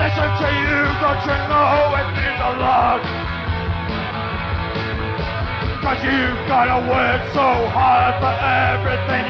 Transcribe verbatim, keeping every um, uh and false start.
listen to you, don't you know it means a lot? Cause you gotta work so hard for everything